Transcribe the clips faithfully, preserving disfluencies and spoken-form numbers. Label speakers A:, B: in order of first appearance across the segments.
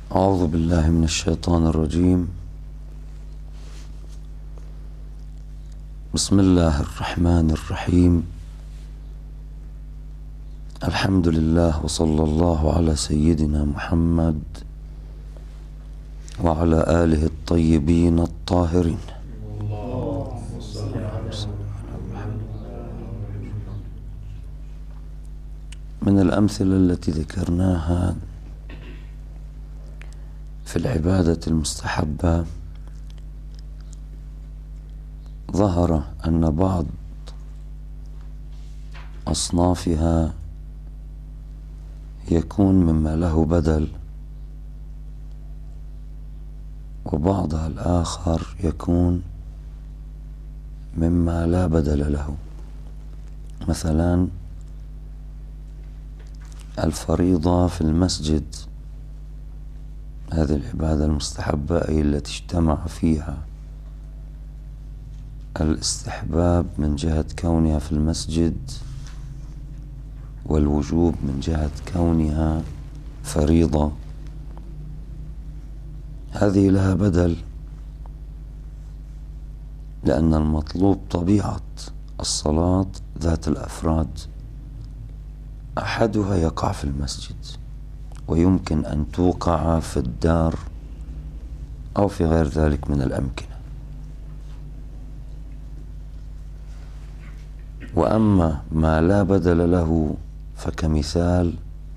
A: أعوذ بالله من الشيطان الرجيم. بسم الله الرحمن الرحيم. الحمد لله وصلى الله على سيدنا محمد وعلى آله الطيبين الطاهرين. من الأمثلة التي ذكرناها في العبادة المستحبة، ظهر أن بعض أصنافها يكون مما له بدل، وبعضها الآخر يكون مما لا بدل له. مثلا الفريضة في المسجد، هذه العبادة المستحبة أي التي اجتمع فيها الاستحباب من جهة كونها في المسجد والوجوب من جهة كونها فريضة، هذه لها بدل، لأن المطلوب طبيعة الصلاة ذات الأفراد، أحدها يقع في المسجد ويمكن أن توقع في الدار أو في غير ذلك من الأمكنة. وأما ما لا بدل له فكمثال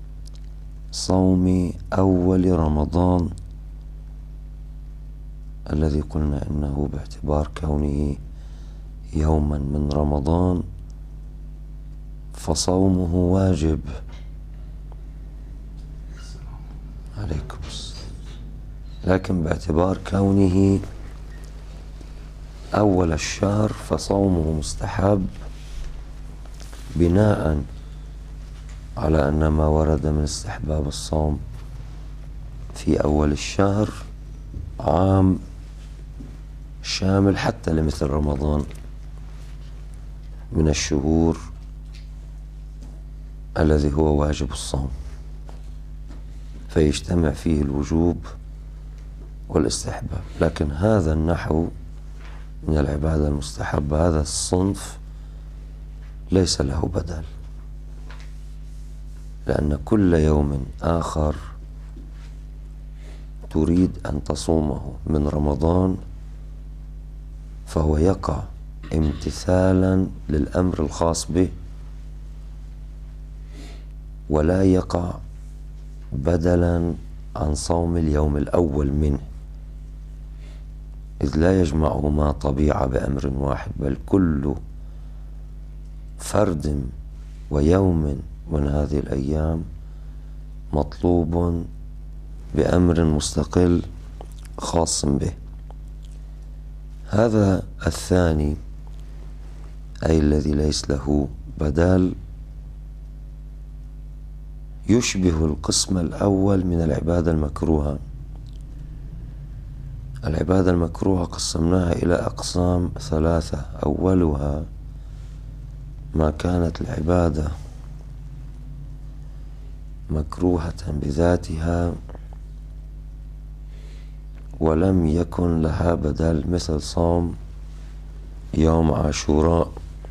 A: صوم أول رمضان الذي قلنا إنه باعتبار كونه يوما من رمضان فصومه واجب عليكم، لكن باعتبار كونه أول الشهر فصومه مستحب، بناء على أن ما ورد من استحباب الصوم في أول الشهر عام شامل حتى لمثل رمضان من الشهور الذي هو واجب الصوم، فيجتمع فيه الوجوب والاستحباب. لكن هذا النحو من العبادة المستحبة، هذا الصنف ليس له بدل، لأن كل يوم آخر تريد أن تصومه من رمضان فهو يقع امتثالا للأمر الخاص به، ولا يقع بدلا عن صوم اليوم الأول منه، إذ لا يجمعهما طبيعة بأمر واحد، بل كل فرد ويوم من هذه الأيام مطلوب بأمر مستقل خاص به. هذا الثاني أي الذي ليس له بدل يشبه القسم الأول من العبادة المكروهة. العبادة المكروهة قسمناها إلى أقسام ثلاثة، أولها ما كانت العبادة مكروهة بذاتها ولم يكن لها بدل، مثل صوم يوم عاشوراء،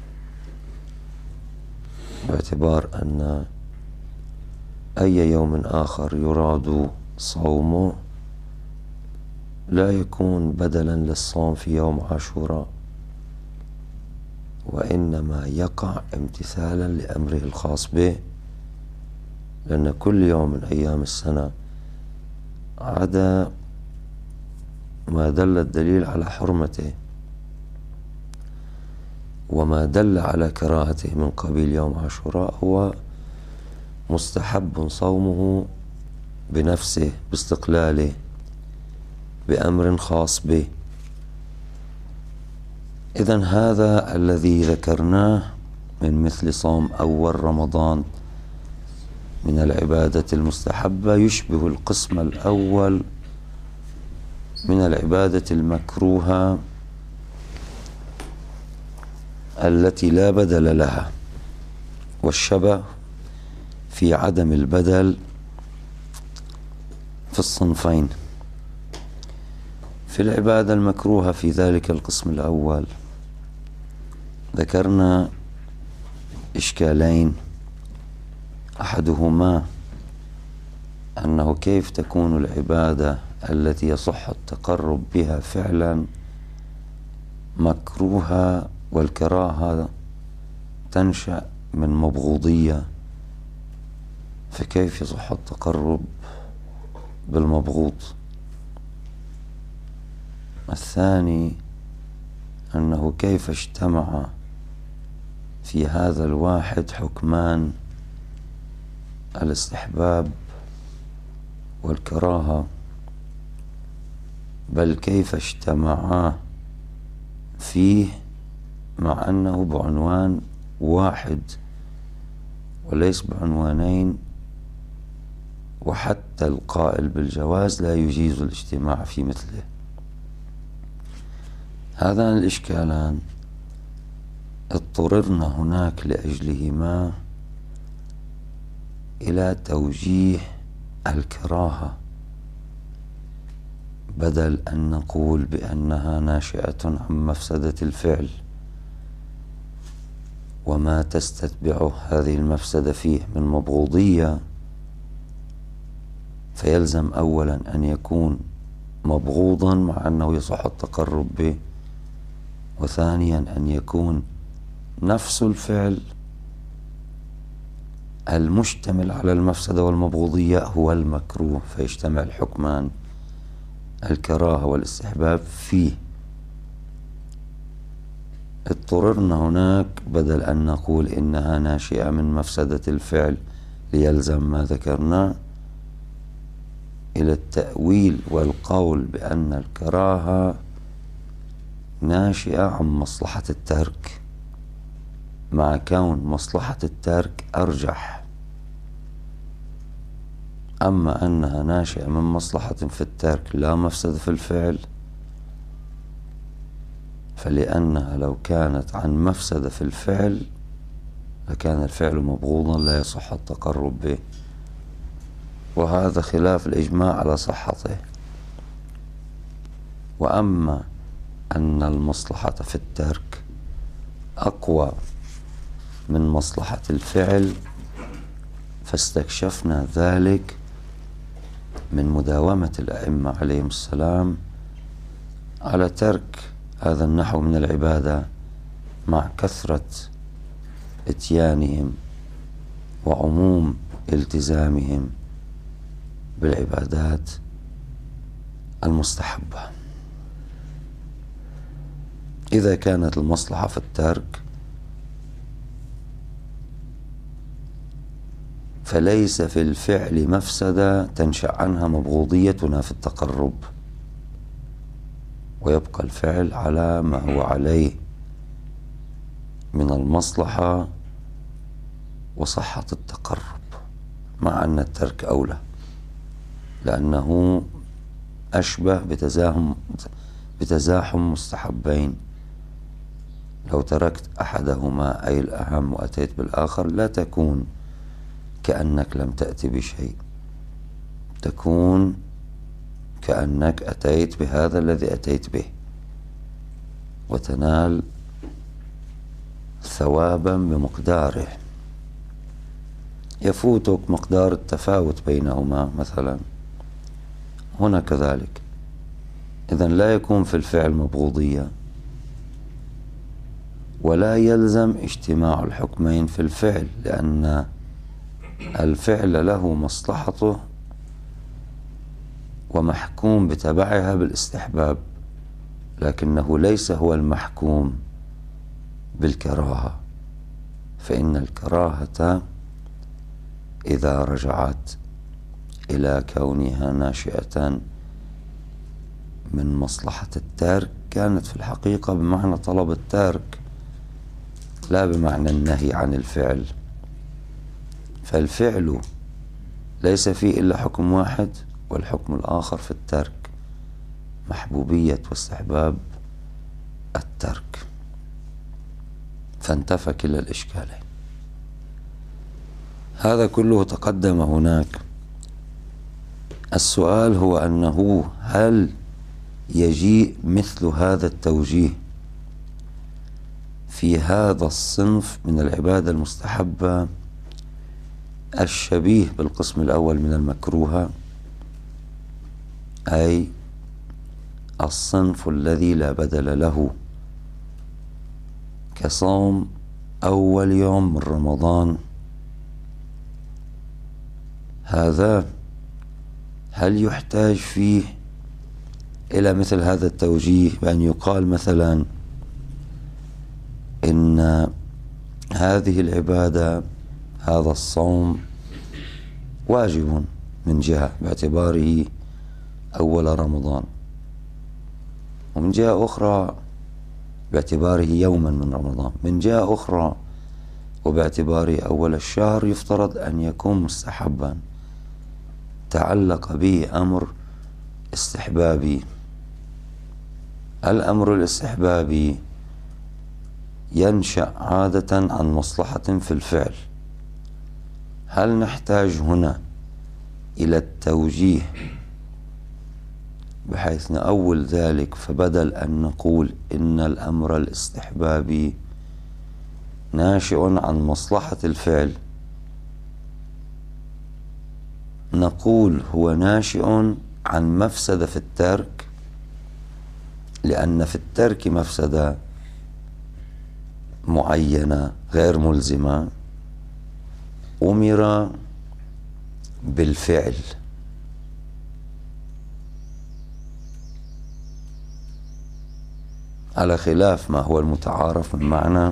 A: باعتبار أن أي يوم آخر يراد صومه لا يكون بدلا للصوم في يوم عاشوراء، وإنما يقع امتثالا لأمره الخاص به، لأن كل يوم من أيام السنة عدا ما دل الدليل على حرمته وما دل على كراهته من قبيل يوم عاشوراء هو مستحب صومه بنفسه باستقلاله بأمر خاص به. إذن هذا الذي ذكرناه من مثل صوم أول رمضان من العبادة المستحبة يشبه القسم الأول من العبادة المكروهة التي لا بدل لها، والشبه في عدم البدل في الصنفين. في العبادة المكروهة في ذلك القسم الأول ذكرنا إشكالين، أحدهما أنه كيف تكون العبادة التي يصح التقرب بها فعلا مكروهة، والكراهة تنشأ من مبغوضية، فكيف يصح التقرب بالمبغوض؟ الثاني أنه كيف اجتمع في هذا الواحد حكمان الاستحباب والكراهة، بل كيف اجتمعا فيه مع أنه بعنوان واحد وليس بعنوانين، وحتى القائل بالجواز لا يجيز الاجتماع في مثله. هذان الإشكالان اضطررنا هناك لأجلهما إلى توجيه الكراهة، بدل أن نقول بأنها ناشئة عن مفسدة الفعل وما تستتبعه هذه المفسدة فيه من مبغوضية، فيلزم أولا أن يكون مبغوضا مع أنه يصح التقرب به، وثانيا أن يكون نفس الفعل المشتمل على المفسدة والمبغوضية هو المكروه، فيجتمع الحكمان الكراهة والاستحباب فيه. اضطررنا هناك بدل أن نقول إنها ناشئة من مفسدة الفعل ليلزم ما ذكرناه إلى التأويل والقول بأن الكراهة ناشئة عن مصلحة الترك، مع كون مصلحة الترك أرجح. أما أنها ناشئة من مصلحة في الترك لا مفسدة في الفعل، فلأنها لو كانت عن مفسدة في الفعل لكان الفعل مبغوضا لا يصح التقرب به، وهذا خلاف الإجماع على صحته. وأما أن المصلحة في الترك أقوى من مصلحة الفعل فاستكشفنا ذلك من مداومة الأئمة عليهم السلام على ترك هذا النحو من العبادة مع كثرة اتيانهم وعموم التزامهم بالعبادات المستحبة. إذا كانت المصلحة في الترك فليس في الفعل مفسدة تنشأ عنها مبغوضيتنا في التقرب، ويبقى الفعل على ما هو عليه من المصلحة وصحة التقرب، مع أن الترك أولى لأنه أشبه بتزاحم بتزاحم مستحبين. لو تركت أحدهما أي الأهم وأتيت بالآخر لا تكون كأنك لم تأتي بشيء، تكون كأنك أتيت بهذا الذي أتيت به وتنال ثوابا بمقداره. يفوتك مقدار التفاوت بينهما مثلا، هنا كذلك. إذن لا يكون في الفعل مبغوضية، ولا يلزم اجتماع الحكمين في الفعل، لأن الفعل له مصلحته ومحكوم بتبعها بالاستحباب، لكنه ليس هو المحكوم بالكراهة، فإن الكراهة إذا رجعت إلى كونها ناشئة من مصلحة الترك كانت في الحقيقة بمعنى طلب الترك لا بمعنى النهي عن الفعل. فالفعل ليس فيه إلا حكم واحد، والحكم الآخر في الترك محبوبية واستحباب الترك، فانتفى كلا الإشكالين. هذا كله تقدم هناك السؤال هو أنه هل يجيء مثل هذا التوجيه في هذا الصنف من العبادة المستحبة الشبيه بالقسم الأول من المكروهة، أي الصنف الذي لا بدل له، كصوم أول يوم من رمضان. هذا هل يحتاج فيه إلى مثل هذا التوجيه، بأن يقال مثلا إن هذه العبادة، هذا الصوم واجب من جهة باعتباره أول رمضان، ومن جهة أخرى باعتباره يوما من رمضان، من جهة أخرى وباعتباره أول الشهر يفترض أن يكون مستحبا، تعلق به أمر استحبابي. الأمر الاستحبابي ينشأ عادة عن مصلحة في الفعل. هل نحتاج هنا إلى التوجيه بحيث نأول ذلك، فبدل أن نقول إن الأمر الاستحبابي ناشئ عن مصلحة الفعل، نقول هو ناشئ عن مفسدة في الترك، لأن في الترك مفسدة معينة غير ملزمة أمر بالفعل. على خلاف ما هو المتعارف من معنى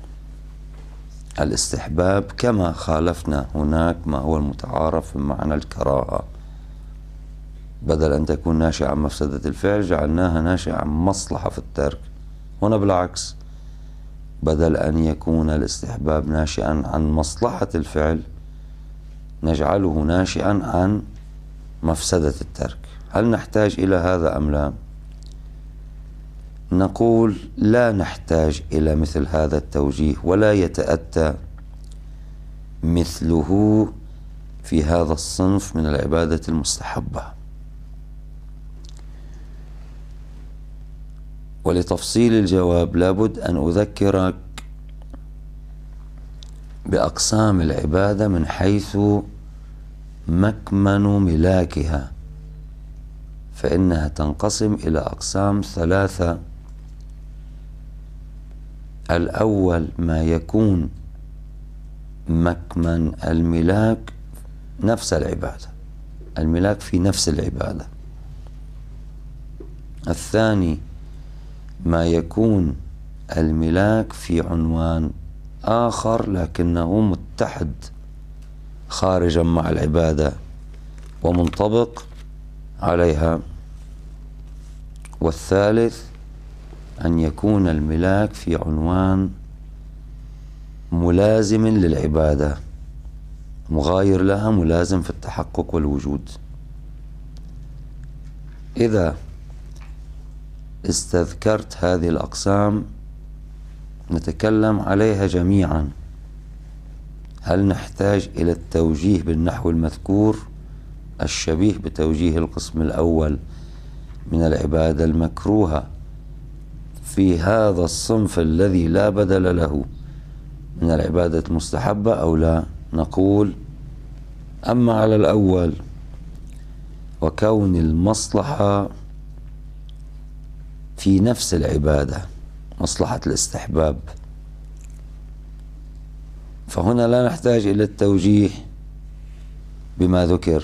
A: الاستحباب، كما خالفنا هناك ما هو المتعارف من معنى الكراهة. بدل أن تكون ناشئة عن مفسدة الفعل جعلناها ناشئة عن مصلحة في الترك. هنا بالعكس، بدل أن يكون الاستحباب ناشئا عن مصلحة الفعل نجعله ناشئا عن مفسدة الترك. هل نحتاج إلى هذا أم لا؟ نقول لا نحتاج إلى مثل هذا التوجيه، ولا يتأتى مثله في هذا الصنف من العبادة المستحبة. ولتفصيل الجواب لابد أن أذكرك بأقسام العبادة من حيث مكمن ملاكها، فإنها تنقسم إلى أقسام ثلاثة. الأول ما يكون مكمن الملاك نفس العبادة، الملاك في نفس العبادة. الثاني ما يكون الملاك في عنوان آخر لكنه متحد خارجا مع العبادة ومنطبق عليها. والثالث أن يكون الملاك في عنوان ملازم للعبادة، مغاير لها، ملازم في التحقق والوجود. إذا استذكرت هذه الأقسام نتكلم عليها جميعا. هل نحتاج إلى التوجيه بالنحو المذكور الشبيه بتوجيه القسم الأول من العبادة المكروهة في هذا الصنف الذي لا بدل له من العبادة المستحبة أو لا؟ نقول أما على الأول وكون المصلحة في نفس العبادة، مصلحة الاستحباب، فهنا لا نحتاج إلى التوجيه بما ذكر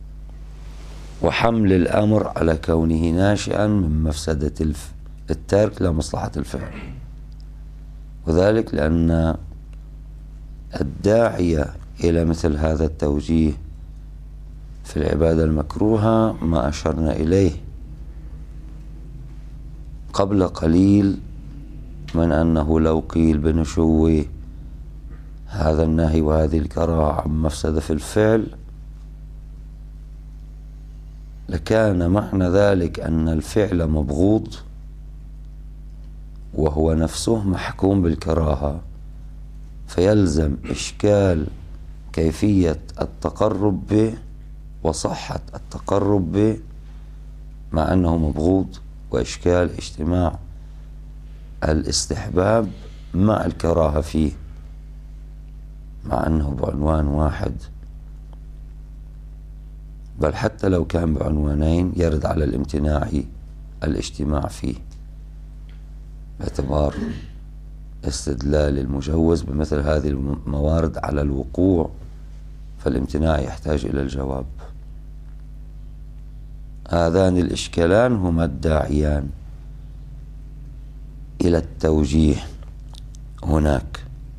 A: وحمل الأمر على كونه ناشئا من مفسدة الترك لا مصلحة الفعل، وذلك لأن الداعية إلى مثل هذا التوجيه في العبادة المكروهة ما أشرنا إليه قبل قليل من أنه لو قيل بنشو هذا النهي وهذه الكراهة عن مفسدة في الفعل لكان معنى ذلك أن الفعل مبغوض وهو نفسه محكوم بالكراهة، فيلزم إشكال كيفية التقرب به وصحة التقرب به مع أنه مبغوض، وإشكال اجتماع الاستحباب مع الكراهة فيه مع أنه بعنوان واحد، بل حتى لو كان بعنوانين يرد على الامتناع الاجتماع فيه باعتبار استدلال المجوز بمثل هذه الموارد على الوقوع، فالامتناع يحتاج إلى الجواب. هذان الإشكالان هما الداعيان إلى التوجيه هناك،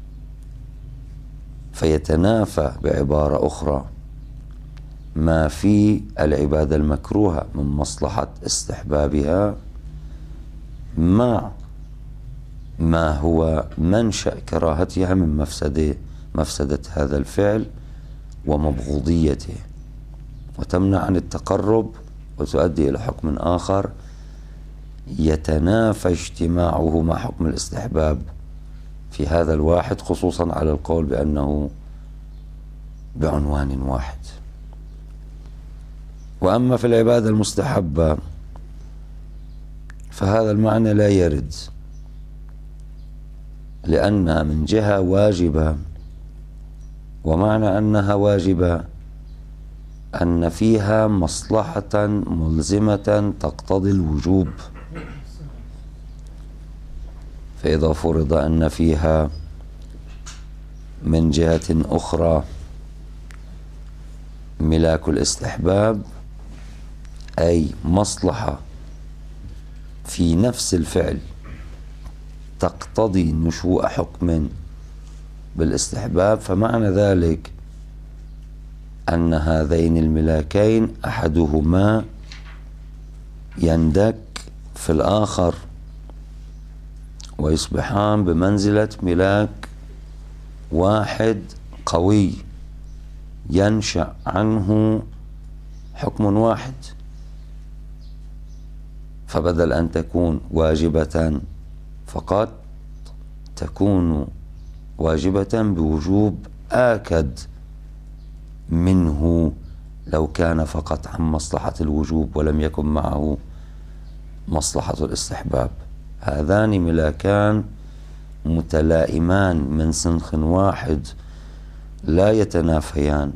A: فيتنافى بعبارة أخرى ما في العبادة المكروهة من مصلحة استحبابها مع ما هو منشأ كراهتها من مفسدة مفسدة هذا الفعل ومبغوضيته، وتمنع عن التقرب وتؤدي إلى حكم آخر يتنافى اجتماعه مع حكم الاستحباب في هذا الواحد، خصوصا على القول بأنه بعنوان واحد. وأما في العبادة المستحبة فهذا المعنى لا يرد، لأنها من جهة واجبة، ومعنى أنها واجبة أن فيها مصلحة ملزمة تقتضي الوجوب، فإذا فرض أن فيها من جهة أخرى ملاك الاستحباب، أي مصلحة في نفس الفعل تقتضي نشوء حكم بالاستحباب، فمعنى ذلك أن هذين الملاكين أحدهما يندك في الآخر ويصبحان بمنزلة ملاك واحد قوي ينشأ عنه حكم واحد، فبدل أن تكون واجبة فقط تكون واجبة بوجوب آكد منه لو كان فقط عن مصلحة الوجوب ولم يكن معه مصلحة الاستحباب. هذان ملاكان متلائمان من سنخ واحد لا يتنافيان،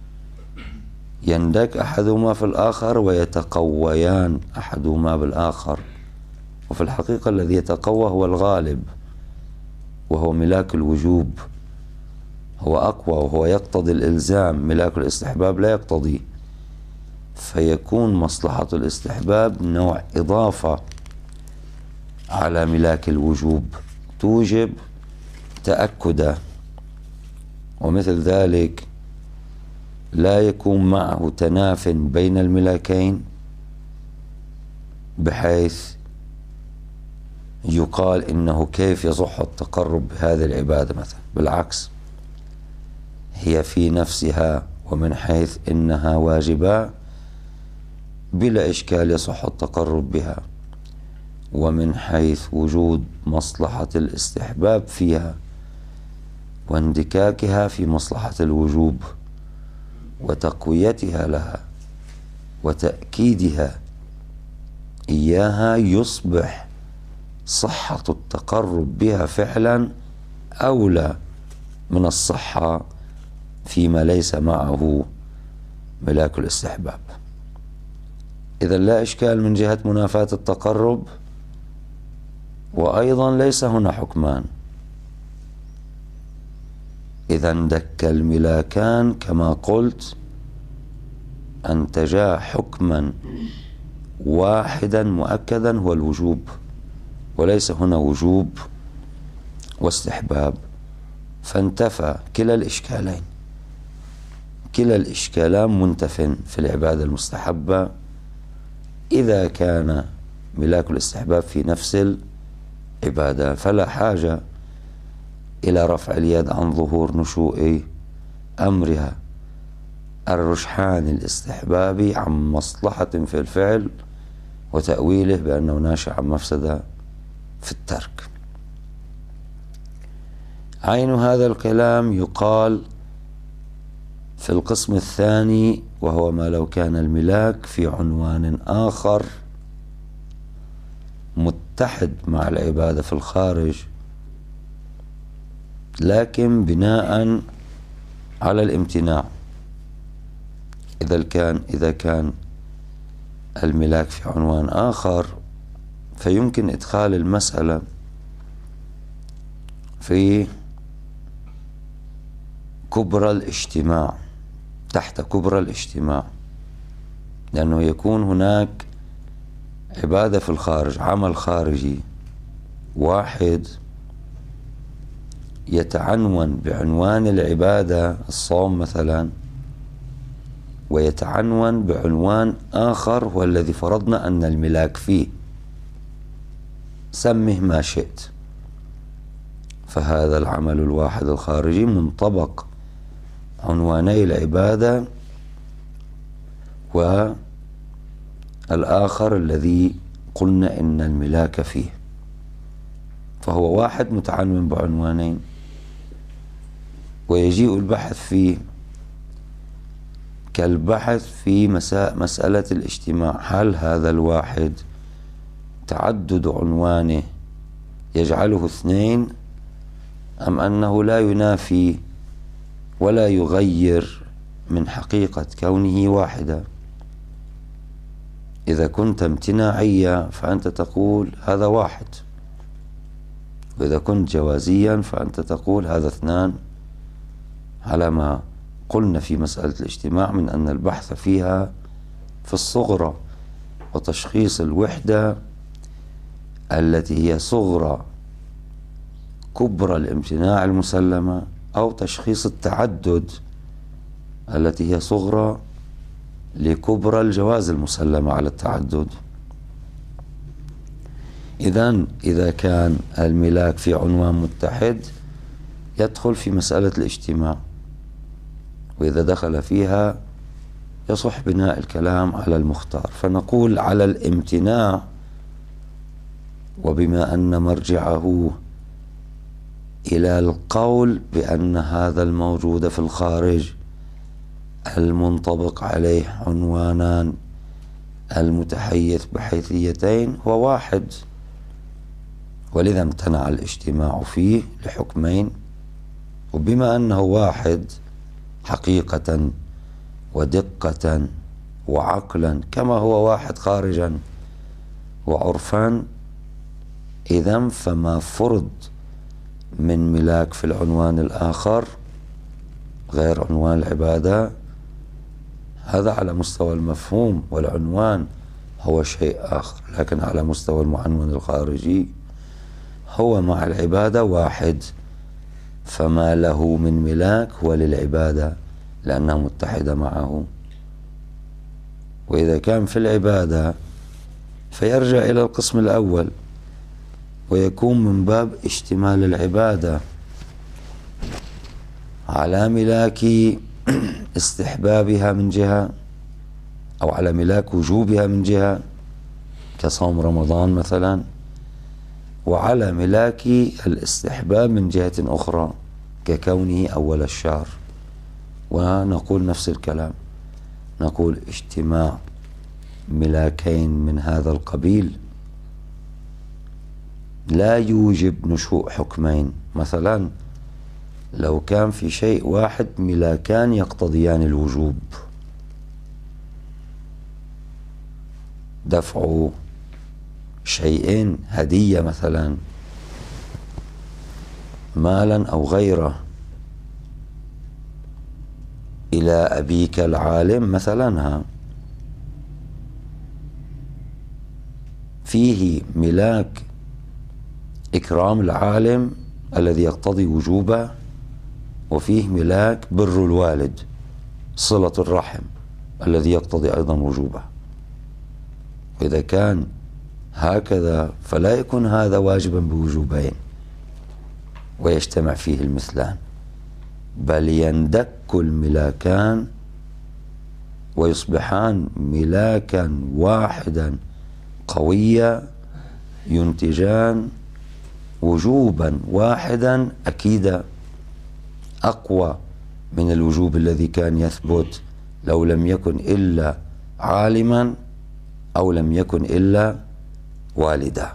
A: يندك أحدهما في الآخر ويتقويان أحدهما بالآخر، وفي الحقيقة الذي يتقوى هو الغالب وهو ملاك الوجوب، هو أقوى وهو يقتضي الإلزام، ملاك الاستحباب لا يقتضي، فيكون مصلحة الاستحباب نوع إضافة على ملاك الوجوب توجب تأكدا، ومثل ذلك لا يكون معه تناف بين الملاكين بحيث يقال إنه كيف يصح التقرب بهذه العبادة مثلا، بالعكس هي في نفسها ومن حيث إنها واجبة بلا إشكال يصح التقرب بها، ومن حيث وجود مصلحة الاستحباب فيها واندكاكها في مصلحة الوجوب وتقويتها لها وتأكيدها إياها، يصبح صحة التقرب بها فعلا أولى من الصحة فيما ليس معه ملاك الاستحباب. إذا لا إشكال من جهة منافاة التقرب، وأيضا ليس هنا حكمان، إذا اندك الملاكان كما قلت أنتجا حكما واحدا مؤكدا هو الوجوب، وليس هنا وجوب واستحباب، فانتفى كلا الإشكالين، كلا الإشكالان منتف في العبادة المستحبة إذا كان ملاك الاستحباب في نفس العبادة، فلا حاجة إلى رفع اليد عن ظهور نشوء أمرها الرجحان الاستحبابي عن مصلحة في الفعل وتأويله بأنه ناشئ عن مفسدة في الترك. عين هذا الكلام يقال في القسم الثاني، وهو ما لو كان الملاك في عنوان آخر متحد مع العبادة في الخارج، لكن بناء على الامتناع. إذا كان إذا كان الملاك في عنوان آخر، فيمكن إدخال المسألة في كبرى الاجتماع، تحت كبرى الاجتماع، لأنه يكون هناك عبادة في الخارج، عمل خارجي واحد يتعنون بعنوان العبادة، الصوم مثلا، ويتعنون بعنوان آخر هو الذي فرضنا أن الملاك فيه، سمه ما شئت. فهذا العمل الواحد الخارجي منطبق عنواني العبادة، والآخر الذي قلنا إن الملاك فيه، فهو واحد متعنون بعنوانين. ويجيء البحث فيه كالبحث في مسألة الاجتماع، هل هذا الواحد تعدد عنوانه يجعله اثنين، أم أنه لا ينافي ولا يغير من حقيقة كونه واحدا؟ إذا كنت امتناعيا فأنت تقول هذا واحد، وإذا كنت جوازيا فأنت تقول هذا اثنان، على ما قلنا في مسألة الاجتماع من أن البحث فيها في الصغرى، وتشخيص الوحدة التي هي صغرى كبرى الامتناع المسلمة، أو تشخيص التعدد التي هي صغرى لكبرى الجواز المسلمة على التعدد. إذن إذا كان الملاك في عنوان متحد يدخل في مسألة الاجتماع، وإذا دخل فيها يصح بناء الكلام على المختار، فنقول على الامتناع. وبما أن مرجعه إلى القول بأن هذا الموجود في الخارج المنطبق عليه عنوانان المتحيز بحيثيتين هو واحد، ولذا امتنع الاجتماع فيه لحكمين. وبما أنه واحد حقيقة ودقة وعقلا كما هو واحد خارجا وعرفا، إذن فما فرض من ملاك في العنوان الآخر غير عنوان العبادة هذا على مستوى المفهوم، والعنوان هو شيء آخر، لكن على مستوى المعنون الخارجي هو مع العبادة واحد، فما له من ملاك هو للعبادة لأنها متحدة معه. وإذا كان في العبادة فيرجع إلى القسم الأول، ويكون من باب اشتمال العبادة على ملاك استحبابها من جهة، أو على ملاك وجوبها من جهة كصوم رمضان مثلا، وعلى ملاك الاستحباب من جهة أخرى ككونه أول الشهر. ونقول نفس الكلام، نقول اجتماع ملاكين من هذا القبيل لا يوجب نشوء حكمين. مثلا لو كان في شيء واحد ملاكان يقتضيان الوجوب، دفع شيئين هدية مثلا، مالا أو غيره، إلى أبيك العالم مثلا، ها فيه ملاك إكرام العالم الذي يقتضي وجوبه، وفيه ملاك بر الوالد صلة الرحم الذي يقتضي أيضا وجوبه. وإذا كان هكذا فلا يكون هذا واجبا بوجوبين ويجتمع فيه المثلان، بل يندك الملاكان ويصبحان ملاكا واحدا قويا ينتجان وجوبا واحدا أكيدا أقوى من الوجوب الذي كان يثبت لو لم يكن إلا عالما أو لم يكن إلا والدا.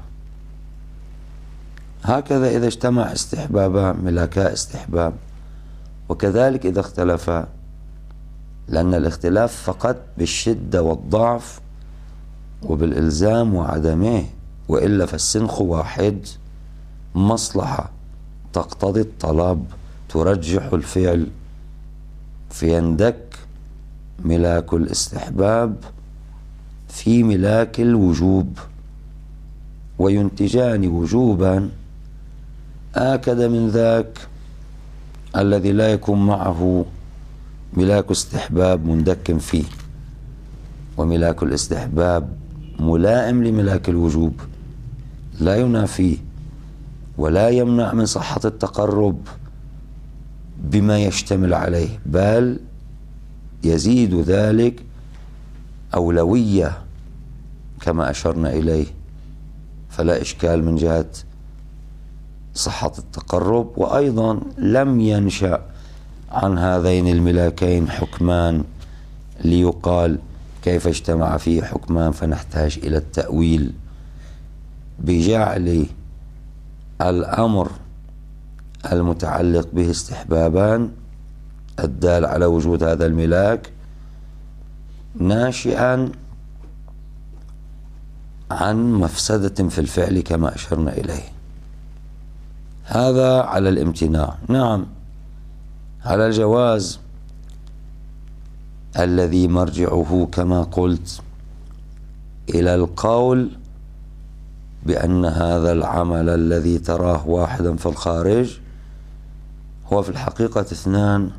A: هكذا إذا اجتمع استحبابان ملاكا استحباب، وكذلك إذا اختلفا، لأن الاختلاف فقط بالشدة والضعف وبالإلزام وعدمه، وإلا فالسنخ واحد، مصلحة تقتضي الطلب ترجح الفعل، فيندك ملاك الاستحباب في ملاك الوجوب، وينتجان وجوبا آكد من ذاك الذي لا يكون معه ملاك استحباب مندك فيه. وملاك الاستحباب ملائم لملاك الوجوب، لا ينافيه ولا يمنع من صحة التقرب بما يشتمل عليه، بل يزيد ذلك أولوية كما أشرنا إليه، فلا إشكال من جهة صحة التقرب. وأيضا لم ينشأ عن هذين الملاكين حكمان ليقال كيف اجتمع فيه حكمان فنحتاج إلى التأويل بجعل الأمر المتعلق به استحبابان الدال على وجود هذا الملاك ناشئا عن مفسدة في الفعل كما أشرنا إليه. هذا على الامتناع. نعم، على الجواز الذي مرجعه كما قلت إلى القول بأن هذا العمل الذي تراه واحدا في الخارج هو في الحقيقة اثنان،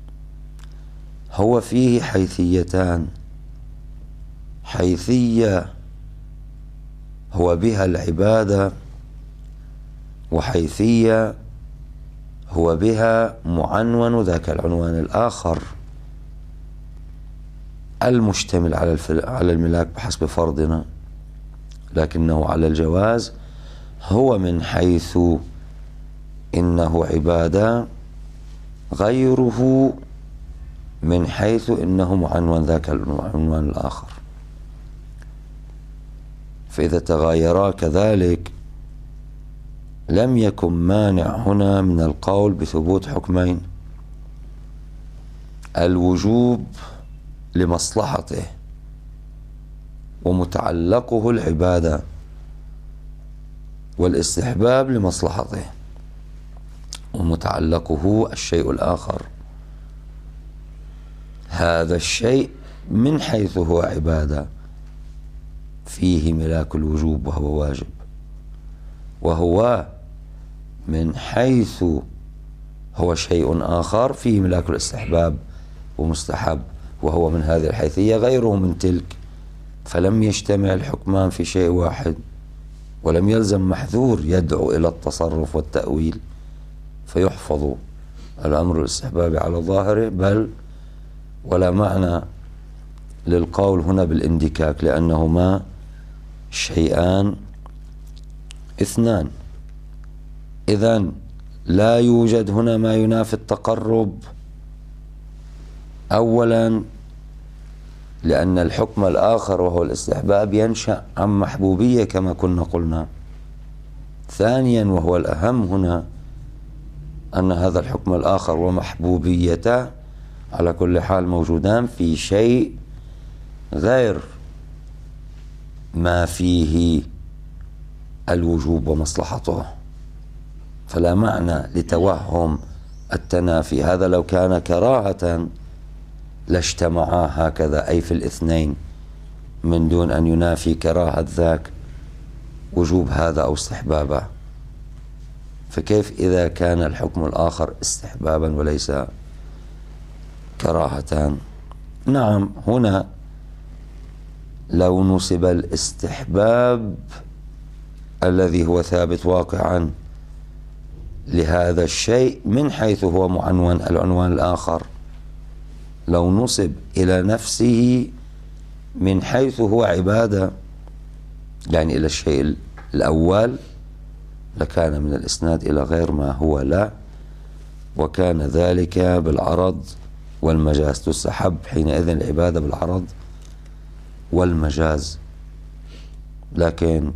A: هو فيه حيثيتان: حيثية هو بها العبادة، وحيثية هو بها معنون ذاك العنوان الآخر المشتمل على على الملاك بحسب فرضنا، لكنه على الجواز هو من حيث إنه عبادة، غيره من حيث إنه معنون ذاك العنوان الآخر. فإذا تغايرا كذلك لم يكن مانع هنا من القول بثبوت حكمين: الوجوب لمصلحته ومتعلقه العبادة، والاستحباب لمصلحته ومتعلقه الشيء الآخر. هذا الشيء من حيث هو عبادة فيه ملاك الوجوب وهو واجب، وهو من حيث هو شيء آخر فيه ملاك الاستحباب ومستحب، وهو من هذه الحيثية غيره من تلك، فلم يجتمع الحكمان في شيء واحد، ولم يلزم محذور يدعو إلى التصرف والتأويل فيحفظ الأمر الاستحبابي على ظاهره، بل ولا معنى للقول هنا بالاندكاك، لأنهما شيئان اثنان. إذن لا يوجد هنا ما ينافي التقرب، أولا لأن الحكم الآخر وهو الاستحباب ينشأ عن محبوبية كما كنا قلنا. ثانيا وهو الأهم هنا أن هذا الحكم الآخر ومحبوبيته على كل حال موجودان في شيء غير ما فيه الوجوب ومصلحته، فلا معنى لتوهم التنافي. هذا لو كان كراهة لاجتمعا هكذا، أي في الاثنين، من دون أن ينافي كراهة ذاك وجوب هذا أو استحبابه. فكيف إذا كان الحكم الآخر استحبابا وليس كراهة؟ نعم، هنا لو نصب الاستحباب الذي هو ثابت واقعا لهذا الشيء من حيث هو معنون العنوان الآخر، لو نصب إلى نفسه من حيث هو عبادة، يعني إلى الشيء الأول، لكان من الإسناد إلى غير ما هو لا وكان ذلك بالعرض والمجاز. تستحب حينئذ العبادة بالعرض والمجاز، لكن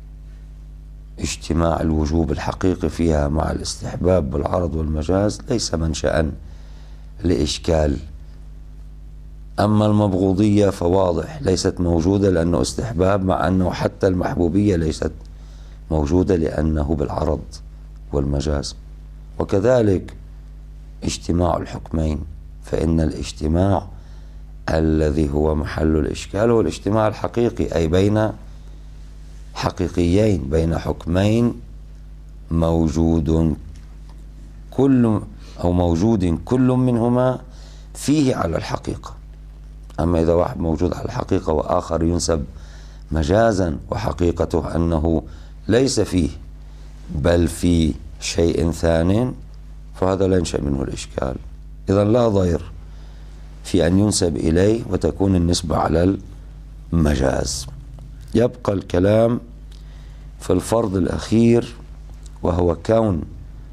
A: اجتماع الوجوب الحقيقي فيها مع الاستحباب بالعرض والمجاز ليس منشأ لإشكال. أما المبغوضية فواضح ليست موجودة لأنه استحباب، مع أنه حتى المحبوبية ليست موجودة لأنه بالعرض والمجاز. وكذلك اجتماع الحكمين، فإن الاجتماع الذي هو محل الإشكال هو الاجتماع الحقيقي، أي بين حقيقيين، بين حكمين موجود كل أو موجود كل منهما فيه على الحقيقة. أما إذا واحد موجود على الحقيقة وآخر ينسب مجازا وحقيقته أنه ليس فيه بل في شيء ثان، فهذا لا ينشأ منه الإشكال. إذن لا ضير في أن ينسب إليه وتكون النسبة على المجاز. يبقى الكلام في الفرض الأخير، وهو كون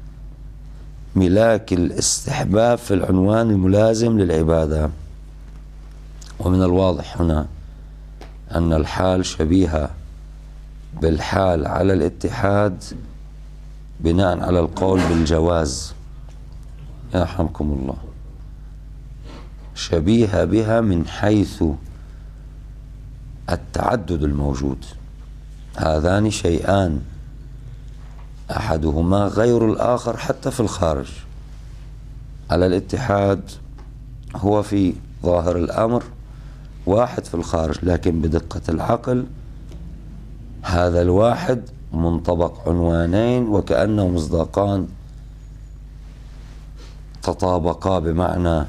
A: ملاك الاستحباب في العنوان الملازم للعبادة. ومن الواضح هنا أن الحال شبيهة بالحال على الاتحاد بناء على القول بالجواز، يرحمكم الله، شبيهة بها من حيث التعدد الموجود. هذان شيئان أحدهما غير الآخر حتى في الخارج. على الاتحاد هو في ظاهر الأمر واحد في الخارج، لكن بدقة العقل هذا الواحد منطبق عنوانين وكأنه مصداقان تطابقا، بمعنى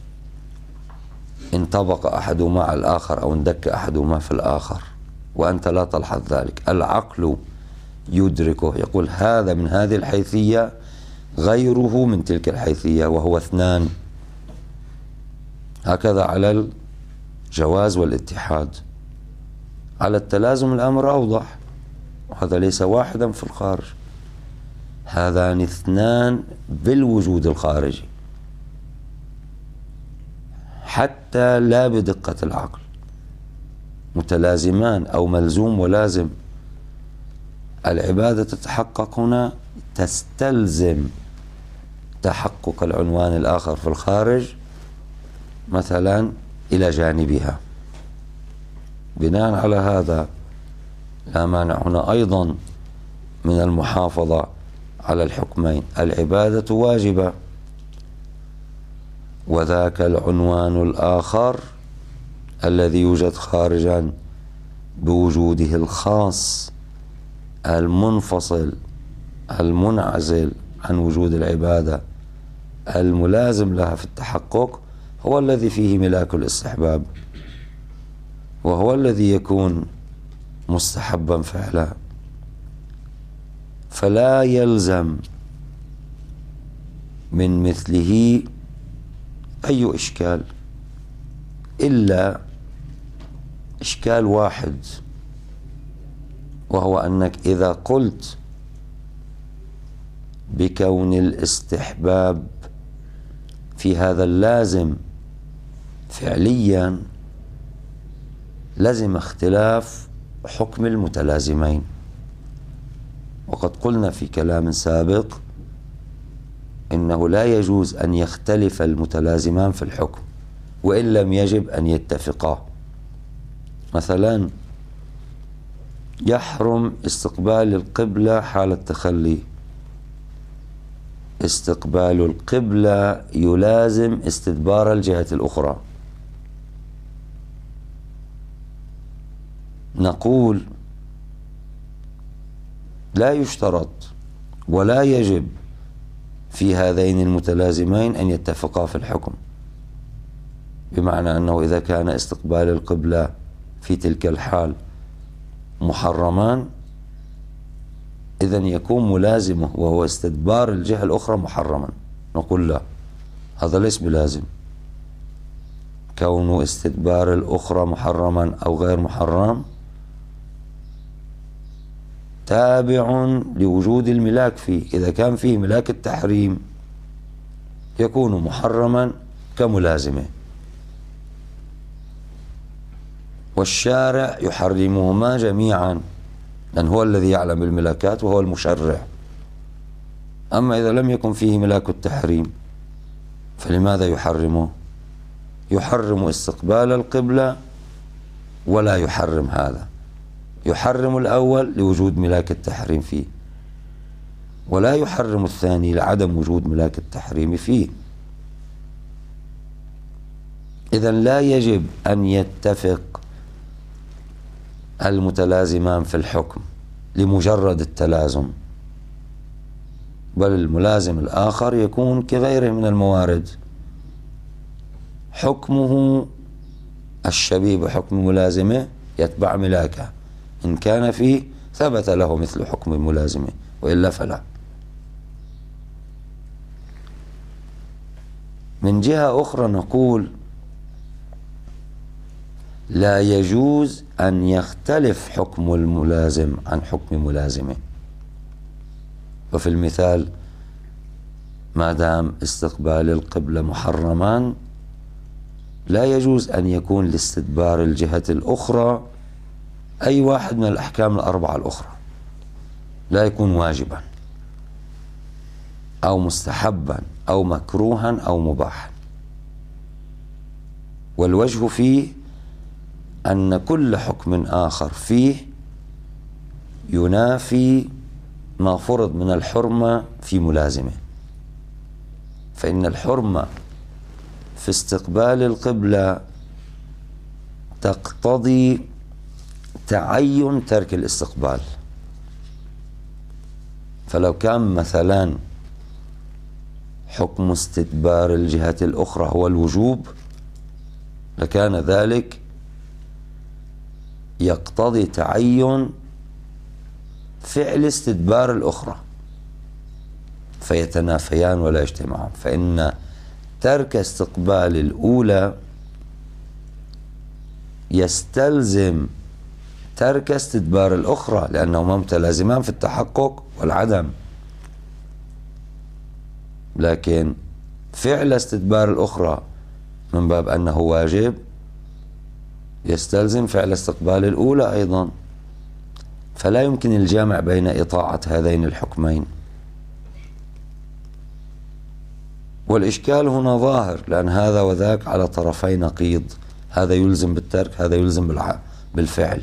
A: انطبق أحدهما على الآخر أو اندك أحدهما في الآخر، وأنت لا تلحظ ذلك. العقل يدركه، يقول هذا من هذه الحيثية غيره من تلك الحيثية وهو اثنان. هكذا على الجواز والاتحاد. على التلازم الأمر أوضح، وهذا ليس واحدا في الخارج، هذان اثنان بالوجود الخارجي، حتى لا بدقة العقل، متلازمان أو ملزوم ولازم. العبادة تتحقق هنا تستلزم تحقق العنوان الآخر في الخارج مثلا إلى جانبها. بناء على هذا لا مانع هنا أيضا من المحافظة على الحكمين. العبادة واجبة، وذاك العنوان الآخر الذي يوجد خارجا بوجوده الخاص المنفصل المنعزل عن وجود العبادة الملازم لها في التحقق، هو الذي فيه ملاك الاستحباب، وهو الذي يكون مستحبا فعلا. فلا يلزم من مثله أي إشكال إلا إشكال واحد، وهو أنك إذا قلت بكون الاستحباب في هذا اللازم فعليا لزم اختلاف حكم المتلازمين. وقد قلنا في كلام سابق إنه لا يجوز أن يختلف المتلازمان في الحكم وإن لم يجب أن يتفقا. مثلا يحرم استقبال القبلة حال التخلي، استقبال القبلة يلازم استدبار الجهة الأخرى. نقول لا يشترط ولا يجب في هذين المتلازمين أن يتفقا في الحكم، بمعنى أنه إذا كان استقبال القبلة في تلك الحال محرمان، إذن يكون ملازمه وهو استدبار الجهة الأخرى محرما. نقول لا، هذا ليس بلازم. كون استدبار الأخرى محرما أو غير محرم تابع لوجود الملاك فيه. إذا كان فيه ملاك التحريم يكون محرما كملازمه، والشارع يحرمهما جميعا، لأن هو الذي يعلم بالملاكات وهو المشرع. أما إذا لم يكن فيه ملاك التحريم فلماذا يحرمه؟ يحرم استقبال القبلة ولا يحرم هذا، يحرم الأول لوجود ملاك التحريم فيه، ولا يحرم الثاني لعدم وجود ملاك التحريم فيه. إذن لا يجب أن يتفق المتلازمان في الحكم لمجرد التلازم، بل الملازم الآخر يكون كغيره من الموارد، حكمه الشبيه بحكم ملازمه يتبع ملاكه، إن كان فيه ثبت له مثل حكم ملازمه، وإلا فلا. من جهة أخرى نقول لا يجوز أن يختلف حكم الملازم عن حكم ملازمه. وفي المثال ما دام استقبال القبلة محرمان لا يجوز أن يكون لاستدبار الجهة الأخرى أي واحد من الأحكام الأربعة الأخرى، لا يكون واجبا أو مستحبا أو مكروها أو مباحا. والوجه فيه أن كل حكم آخر فيه ينافي ما فرض من الحرمة في ملازمه، فإن الحرمة في استقبال القبلة تقتضي تعين ترك الاستقبال. فلو كان مثلا حكم استدبار الجهة الأخرى هو الوجوب لكان ذلك يقتضي تعين فعل استدبار الأخرى فيتنافيان ولا يجتمعان، فإن ترك استقبال الأولى يستلزم ترك استدبار الأخرى لأنهما متلازمان في التحقق والعدم، لكن فعل استدبار الأخرى من باب أنه واجب يستلزم فعل استقبال الأولى أيضا، فلا يمكن الجمع بين إطاعة هذين الحكمين. والإشكال هنا ظاهر لأن هذا وذاك على طرفي نقيض، هذا يلزم بالترك هذا يلزم بالفعل،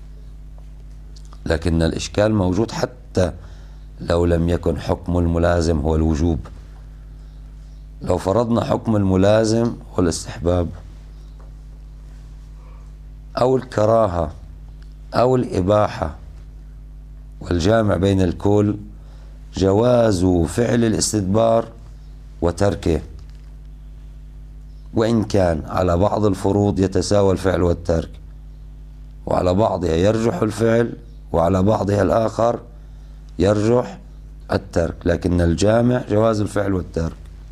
A: لكن الإشكال موجود حتى لو لم يكن حكم الملازم هو الوجوب. لو فرضنا حكم الملازم هو الاستحباب أو الكراهة أو الإباحة، والجامع بين الكل جواز فعل الاستدبار وتركه، وإن كان على بعض الفروض يتساوى الفعل والترك، وعلى بعضها يرجح الفعل وعلى بعضها الآخر يرجح الترك، لكن الجامع جواز الفعل والترك.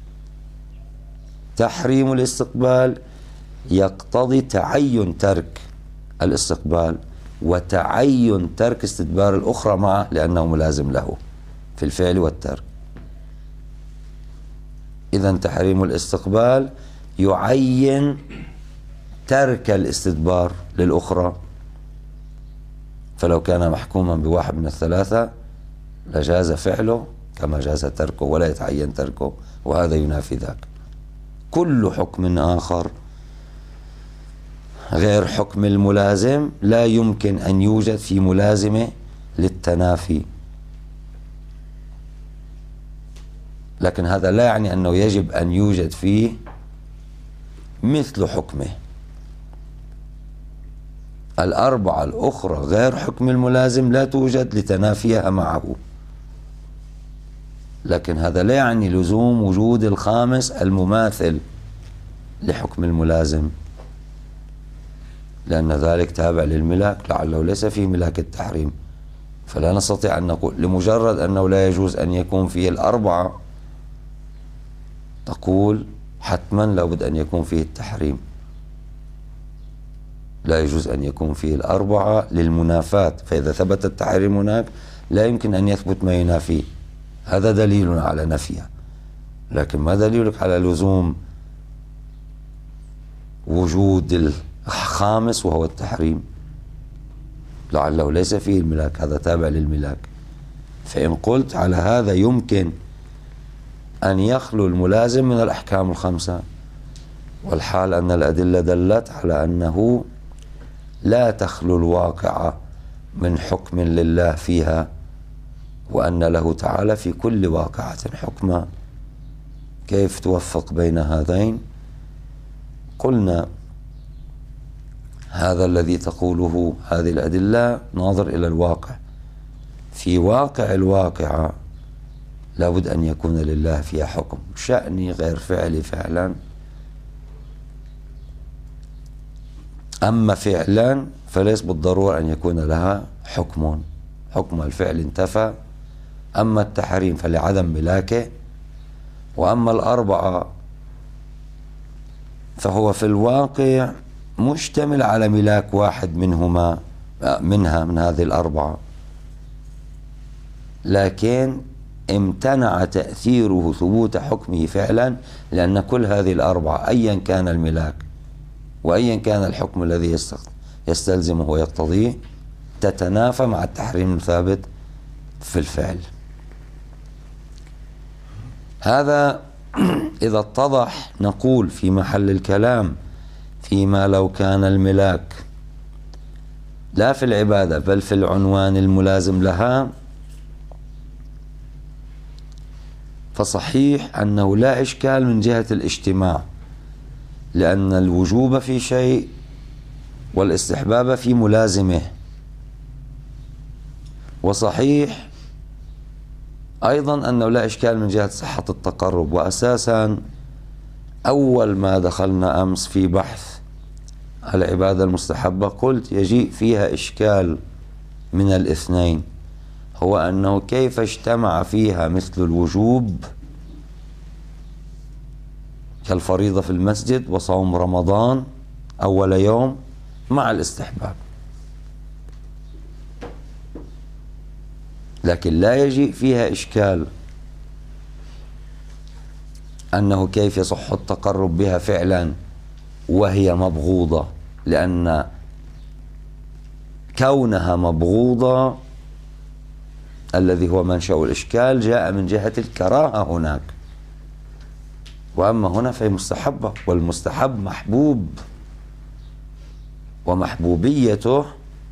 A: تحريم الاستقبال يقتضي تعين ترك الاستقبال وتعين ترك استدبار الأخرى معه لأنه ملازم له في الفعل والترك. إذن تحريم الاستقبال يعين ترك الاستدبار للأخرى، فلو كان محكوما بواحد من الثلاثة لجاز فعله كما جاز تركه ولا يتعين تركه، وهذا ينافي ذاك. كل حكم آخر غير حكم الملازم لا يمكن أن يوجد في ملازمه للتنافي، لكن هذا لا يعني أنه يجب أن يوجد فيه مثل حكمه. الأربعة الأخرى غير حكم الملازم لا توجد لتنافيها معه، لكن هذا لا يعني لزوم وجود الخامس المماثل لحكم الملازم، لأن ذلك تابع للملاك لعله ليس فيه ملاك التحريم، فلا نستطيع أن نقول لمجرد أنه لا يجوز أن يكون فيه الأربعة تقول حتما لابد أن يكون فيه التحريم. لا يجوز أن يكون فيه الأربعة للمنافاة، فإذا ثبت التحريم هناك لا يمكن أن يثبت ما ينافيه، هذا دليل على نفيها. لكن ما دليلك على لزوم وجود الخامس وهو التحريم؟ لعله ليس فيه الملاك، هذا تابع للملاك. فإن قلت على هذا يمكن أن يخلو الملازم من الأحكام الخمسة، والحال أن الأدلة دلت على أنه لا تخلو الواقعة من حكم لله فيها، وأن له تعالى في كل واقعة حكما. كيف توفق بين هذين؟ قلنا هذا الذي تقوله هذه الأدلة ناظر إلى الواقع. في واقع الواقعة لابد أن يكون لله فيها حكم، شأني غير فعلي فعلا. أما فعلا فليس بالضرورة أن يكون لها حكم، حكم الفعل انتفى. أما التحريم فلعدم ملاكه. وأما الأربعة فهو في الواقع مشتمل على ملاك واحد منهما منها من هذه الأربعة، لكن امتنع تأثيره ثبوت حكمه فعلا، لأن كل هذه الأربعة أيا كان الملاك وأيا كان الحكم الذي يستلزمه ويقتضيه تتنافى مع التحريم الثابت في الفعل. هذا إذا اتضح نقول في محل الكلام فيما لو كان الملاك لا في العبادة بل في العنوان الملازم لها، فصحيح أنه لا إشكال من جهة الاجتماع، لأن الوجوب في شيء والاستحباب في ملازمه. وصحيح أيضا أنه لا إشكال من جهة صحة التقرب. وأساسا أول ما دخلنا أمس في بحث العبادة المستحبة قلت يجيء فيها إشكال من الاثنين، هو أنه كيف اجتمع فيها مثل الوجوب كالفريضة في المسجد وصوم رمضان أول يوم مع الاستحباب، لكن لا يجيء فيها إشكال أنه كيف يصح التقرب بها فعلا وهي مبغوضة، لأن كونها مبغوضة الذي هو منشأ الإشكال جاء من جهة الكراهة هناك، وأما هنا فهي مستحبة، والمستحب محبوب، ومحبوبيته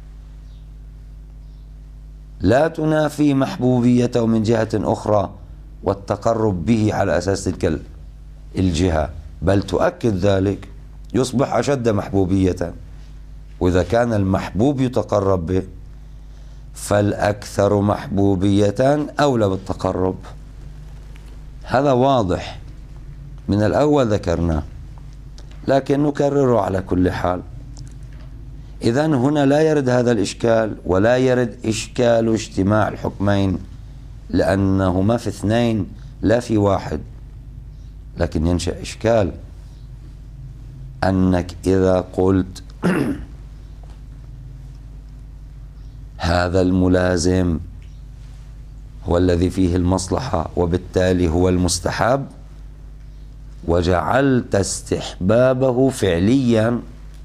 A: لا تنافي محبوبيته من جهة أخرى والتقرب به على أساس تلك الجهة، بل تؤكد ذلك، يصبح أشد محبوبية. وإذا كان المحبوب يتقرب به فالأكثر محبوبية أولى بالتقرب. هذا واضح من الأول ذكرناه، لكن نكرره على كل حال. إذن هنا لا يرد هذا الإشكال، ولا يرد إشكال اجتماع الحكمين، لأنهما في اثنين لا في واحد. لكن ينشأ إشكال أنك إذا قلت هذا الملازم هو الذي فيه المصلحة وبالتالي هو المستحب، وجعلت استحبابه فعليا،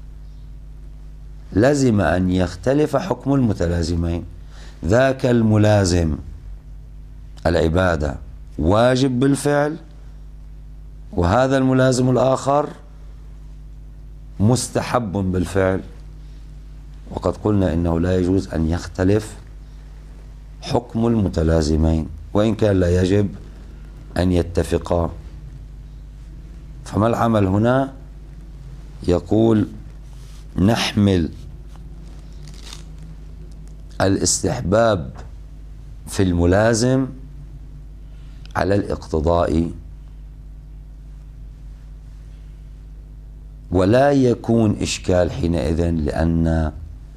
A: لزم أن يختلف حكم المتلازمين. ذاك الملازم العبادة واجب بالفعل، وهذا الملازم الآخر مستحب بالفعل. وقد قلنا إنه لا يجوز أن يختلف حكم المتلازمين، وإن كان لا يجب أن يتفقا. فما العمل هنا؟ يقول نحمل الاستحباب في الملازم على الاقتضاء، ولا يكون إشكال حينئذ، لأن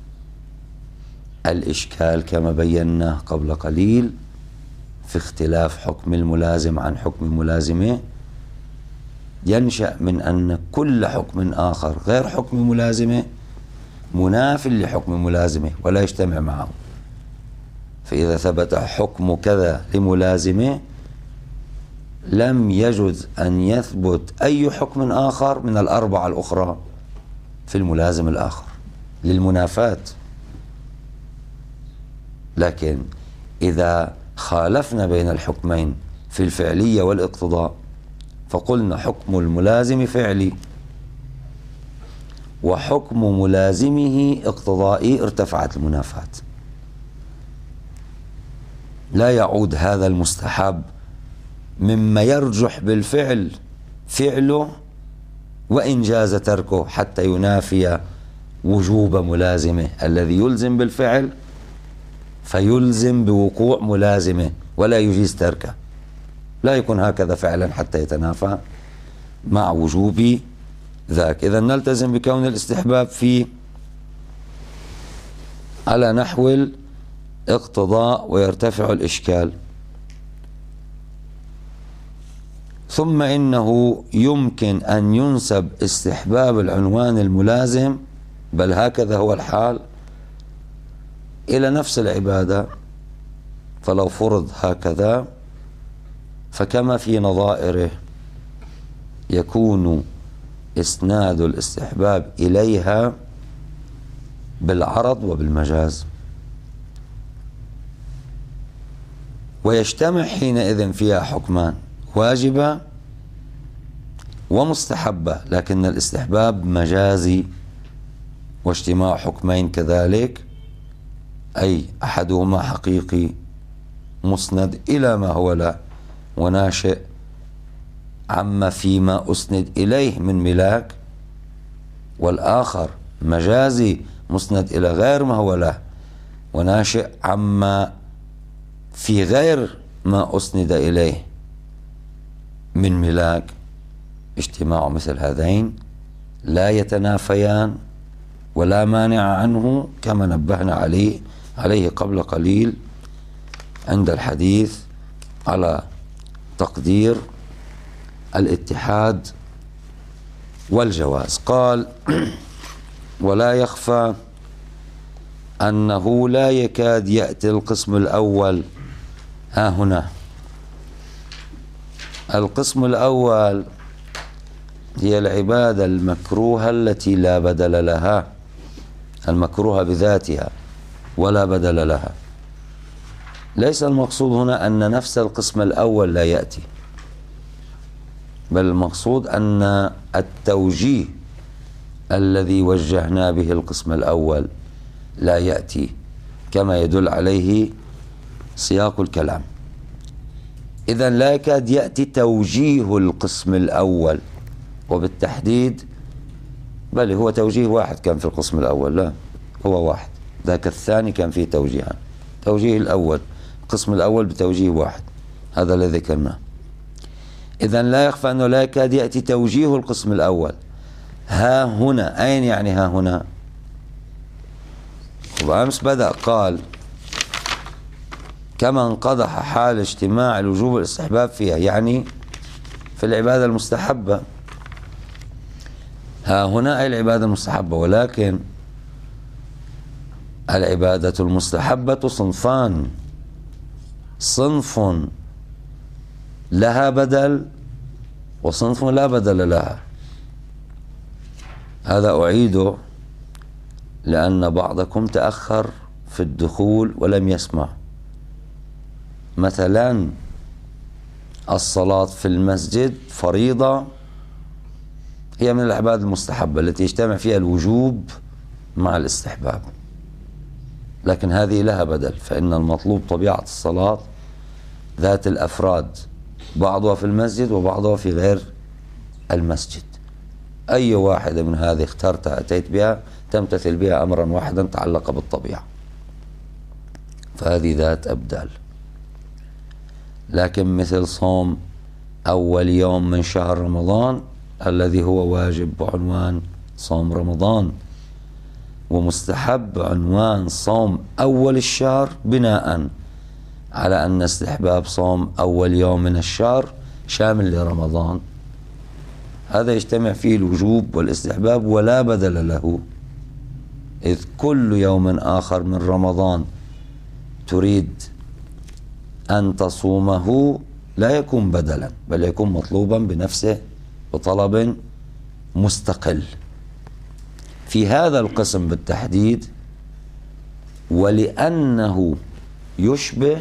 A: الإشكال كما بينا قبل قليل في اختلاف حكم الملازم عن حكم ملازمه ينشأ من أن كل حكم آخر غير حكم ملازمه مناف لحكم ملازمه ولا يجتمع معه. فإذا ثبت حكم كذا لملازمه لم يجوز أن يثبت أي حكم آخر من الأربعة الأخرى في الملازم الآخر للمنافاة. لكن إذا خالفنا بين الحكمين في الفعلية والاقتضاء فقلنا حكم الملازم فعلي وحكم ملازمه اقتضائي، ارتفعت المنافاة. لا يعود هذا المستحب مما يرجح بالفعل فعله وإن جاز تركه حتى ينافي وجوب ملازمه الذي يلزم بالفعل، فيلزم بوقوع ملازمه ولا يجيز تركه. لا يكون هكذا فعلا حتى يتنافى مع وجوب ذاك. إذا نلتزم بكون الاستحباب في على نحو الاقتضاء ويرتفع الإشكال. ثم إنه يمكن أن ينسب استحباب العنوان الملازم، بل هكذا هو الحال، إلى نفس العبادة. فلو فرض هكذا فكما في نظائره يكون إسناد الاستحباب إليها بالعرض وبالمجاز، ويجتمع حينئذ فيها حكمان: واجبة ومستحبة، لكن الاستحباب مجازي، واجتماع حكمين كذلك، أي أحدهما حقيقي مسند إلى ما هو له وناشئ عما فيما أسند إليه من ملاك، والآخر مجازي مسند إلى غير ما هو له وناشئ عما في غير ما أسند إليه من ملاك. اجتماع مثل هذين لا يتنافيان ولا مانع عنه، كما نبهنا عليه عليه قبل قليل عند الحديث على تقدير الاتحاد والجواز. قال: ولا يخفى أنه لا يكاد يأتي القسم الأول. ها هنا القسم الأول هي العبادة المكروهة التي لا بدل لها، المكروهة بذاتها ولا بدل لها. ليس المقصود هنا أن نفس القسم الأول لا يأتي، بل المقصود أن التوجيه الذي وجهنا به القسم الأول لا يأتي، كما يدل عليه سياق الكلام. إذن لا يكاد يأتي توجيه القسم الأول، وبالتحديد بل هو توجيه واحد كان في القسم الأول، لا هو واحد، ذاك الثاني كان فيه توجيهان. توجيه الأول القسم الأول بتوجيه واحد، هذا الذي ذكرناه. إذن لا يخفى أنه لا يكاد يأتي توجيه القسم الأول. ها هنا أين يعني ها هنا؟ وأمس بدأ قال: كما انقضح حال اجتماع الوجوب والاستحباب فيها، يعني في العبادة المستحبة. ها هنا أي العبادة المستحبة، ولكن العبادة المستحبة صنفان: صنف لها بدل وصنف لا بدل لها. هذا أعيده لأن بعضكم تأخر في الدخول ولم يسمع. مثلا الصلاة في المسجد فريضة، هي من العبادة المستحبة التي يجتمع فيها الوجوب مع الاستحباب، لكن هذه لها بدل، فإن المطلوب طبيعة الصلاة ذات الأفراد، بعضها في المسجد وبعضها في غير المسجد. أي واحدة من هذه اخترتها أتيت بها تمتثل بها أمرا واحدا تعلق بالطبيعة، فهذه ذات أبدال. لكن مثل صوم أول يوم من شهر رمضان الذي هو واجب بعنوان صوم رمضان، ومستحب عنوان صوم أول الشهر، بناء على أن استحباب صوم أول يوم من الشهر شامل لرمضان، هذا يجتمع فيه الوجوب والاستحباب ولا بدل له، إذ كل يوم آخر من رمضان تريد أن تصومه لا يكون بدلا، بل يكون مطلوبا بنفسه بطلب مستقل. في هذا القسم بالتحديد، ولأنه يشبه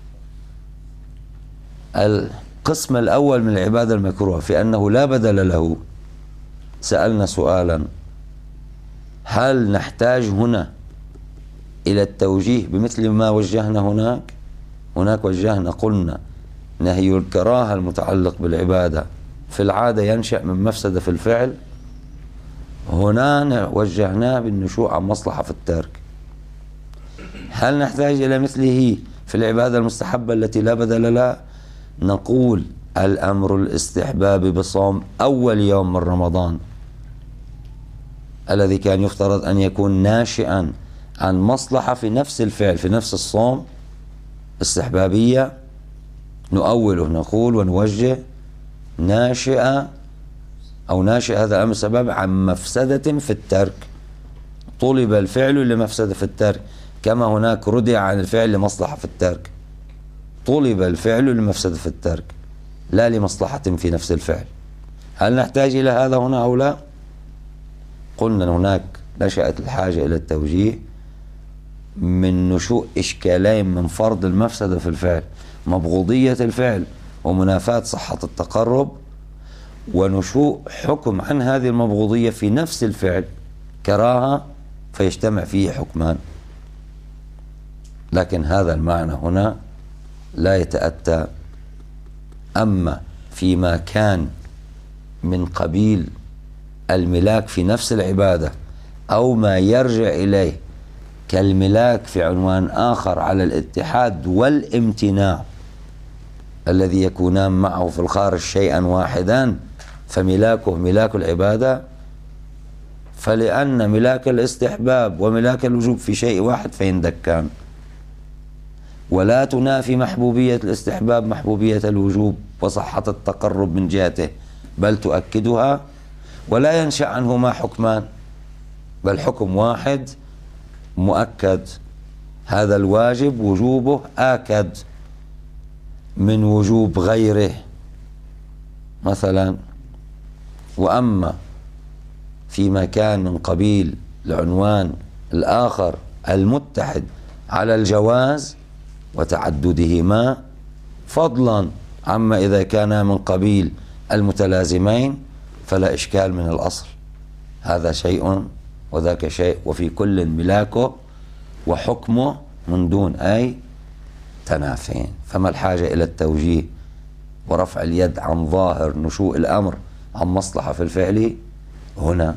A: القسم الأول من العبادة المكروهة في أنه لا بدل له، سألنا سؤالا: هل نحتاج هنا إلى التوجيه بمثل ما وجهنا هناك؟ هناك وجهنا قلنا نهي الكراهة المتعلق بالعبادة في العادة ينشأ من مفسدة في الفعل، هنا وجهناه بالنشوء عن مصلحة في الترك. هل نحتاج إلى مثله في العبادة المستحبة التي لا بدل لها؟ نقول الأمر الاستحباب بصوم أول يوم من رمضان الذي كان يفترض أن يكون ناشئا عن مصلحة في نفس الفعل في نفس الصوم استحبابية، نؤوله نقول ونوجه ناشئة أو ناشئ هذا الأمر سبب عن مفسدة في الترك، طلب الفعل لمفسدة في الترك، كما هناك ردع عن الفعل لمصلحة في الترك، طلب الفعل لمفسدة في الترك لا لمصلحة في نفس الفعل. هل نحتاج إلى هذا هنا أو لا؟ قلنا هناك نشأت الحاجة إلى التوجيه من نشوء إشكالين من فرض المفسدة في الفعل: مبغوضية الفعل ومنافاة صحة التقرب، ونشوء حكم عن هذه المبغوضية في نفس الفعل كراهة فيجتمع فيه حكمان. لكن هذا المعنى هنا لا يتأتى. أما فيما كان من قبيل الملاك في نفس العبادة أو ما يرجع إليه كالملاك في عنوان آخر على الاتحاد والامتناع الذي يكونان معه في الخارج شيئا واحدا، فملاكه ملاك العبادة، فلأن ملاك الاستحباب وملاك الوجوب في شيء واحد فيندكان، ولا تنافي محبوبية الاستحباب محبوبية الوجوب وصحة التقرب من جهته، بل تؤكدها، ولا ينشأ عنهما حكمان بل حكم واحد مؤكد. هذا الواجب وجوبه آكد من وجوب غيره مثلا. وأما فيما كان من قبيل العنوان الآخر المتحد على الجواز وتعددهما، فضلا عما إذا كان من قبيل المتلازمين، فلا إشكال من الأصل، هذا شيء وذاك شيء، وفي كل ملاكه وحكمه من دون أي تنافين. فما الحاجة إلى التوجيه ورفع اليد عن ظاهر نشوء الأمر عن مصلحة في الفعل هنا؟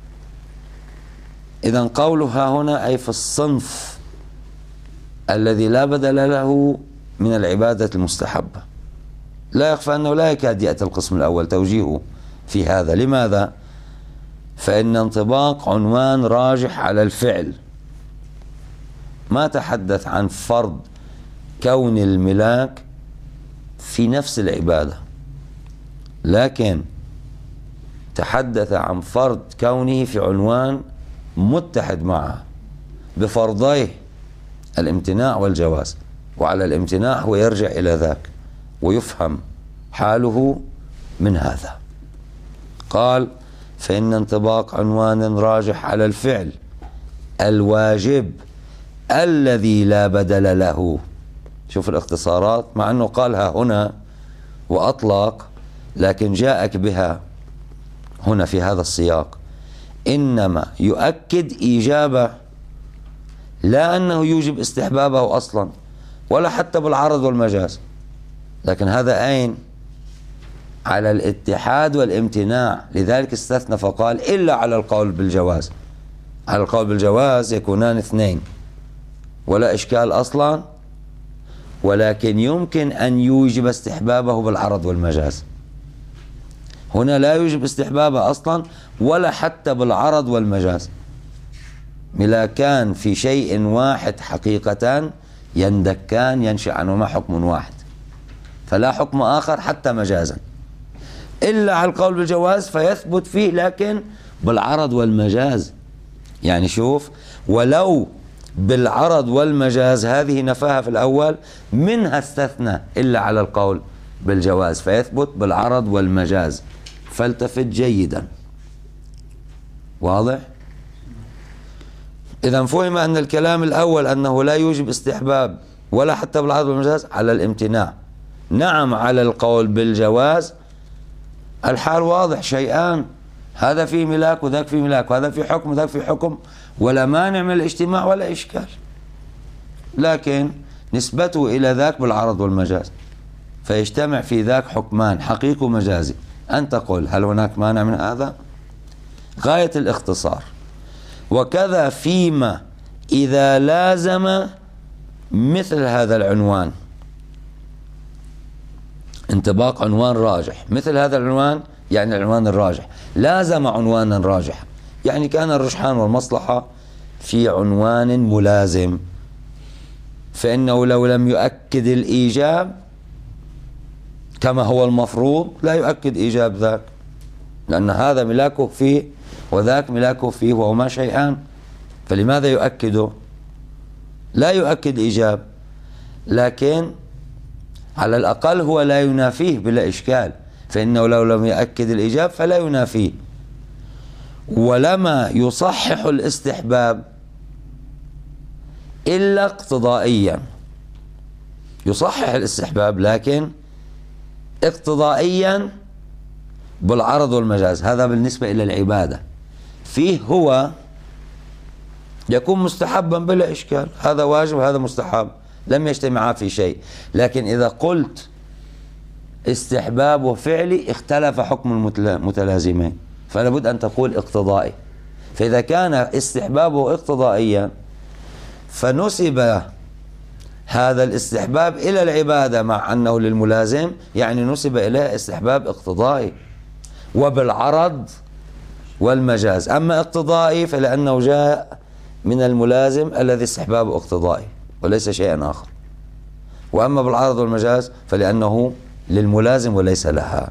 A: إذن قولها هنا أي في الصنف الذي لا بدل له من العبادة المستحبة. لا يخفى أنه لا يكاد يأتي القسم الأول توجيهه في هذا. لماذا؟ فإن انطباق عنوان راجح على الفعل، ما تحدث عن فرض كون الملاك في نفس العبادة، لكن تحدث عن فرض كونه في عنوان متحد معه بفرضيه الامتناع والجواز، وعلى الامتناع هو يرجع إلى ذاك ويفهم حاله من هذا. قال: فإن انطباق عنوان راجح على الفعل الواجب الذي لا بدل له. شوف الاختصارات، مع أنه قالها هنا وأطلق، لكن جاءك بها هنا في هذا السياق، إنما يؤكد إيجابه، لا أنه يوجب استحبابه أصلا ولا حتى بالعرض والمجاز. لكن هذا أين؟ على الاتحاد والامتناع، لذلك استثنى فقال إلا على القول بالجواز. على القول بالجواز يكونان اثنين ولا إشكال أصلا، ولكن يمكن أن يوجب استحبابه بالعرض والمجاز. هنا لا يوجب استحبابه أصلا ولا حتى بالعرض والمجاز، ملاكان في شيء واحد حقيقة يندكان ينشأ عنهما حكم واحد، فلا حكم آخر حتى مجازا، إلا على القول بالجواز فيثبت فيه لكن بالعرض والمجاز. يعني شوف، ولو بالعرض والمجاز هذه نفاها في الأول، منها استثنى إلا على القول بالجواز فيثبت بالعرض والمجاز. فالتفت جيدا. واضح؟ إذا فهم أن الكلام الأول أنه لا يوجب استحباب ولا حتى بالعرض والمجاز على الامتناع. نعم على القول بالجواز، الحال واضح، شيئان، هذا فيه ملاك وذاك فيه ملاك، وهذا فيه حكم وذاك فيه حكم، ولا مانع من الاجتماع ولا إشكال، لكن نسبته إلى ذاك بالعرض والمجاز، فيجتمع في ذاك حكمان حقيقي ومجازي. أنت قل هل هناك مانع من هذا؟ غاية الاختصار. وكذا فيما إذا لازم مثل هذا العنوان، انطباق عنوان راجح، مثل هذا العنوان يعني العنوان الراجح، لازم عنوانا راجحا، يعني كان الرجحان والمصلحة في عنوان ملازم، فإنه لو لم يؤكد الإيجاب كما هو المفروض لا يؤكد إيجاب ذاك، لأن هذا ملاكه فيه وذاك ملاكه فيه وهما شيئان، فلماذا يؤكده؟ لا يؤكد إيجاب، لكن على الأقل هو لا ينافيه بلا إشكال، فإنه لو لم يؤكد الإيجاب فلا ينافيه. ولما يصحح الاستحباب إلا اقتضائيا، يصحح الاستحباب لكن اقتضائيا بالعرض والمجاز. هذا بالنسبة إلى العبادة، فيه هو يكون مستحبا بلا إشكال، هذا واجب وهذا مستحب، لم يجتمعا في شيء. لكن إذا قلت استحباب فعلي اختلف حكم المتلازمين، فلا بد أن تقول اقتضائي. فإذا كان استحبابه اقتضائيا فنسب هذا الاستحباب إلى العبادة مع أنه للملازم، يعني نسب إليه استحباب اقتضائي وبالعرض والمجاز. أما اقتضائي فلأنه جاء من الملازم الذي استحبابه اقتضائي وليس شيئا آخر، وأما بالعرض والمجاز فلأنه للملازم وليس لها.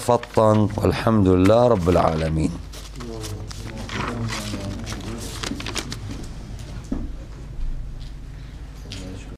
A: فتفطن، والحمد لله رب العالمين.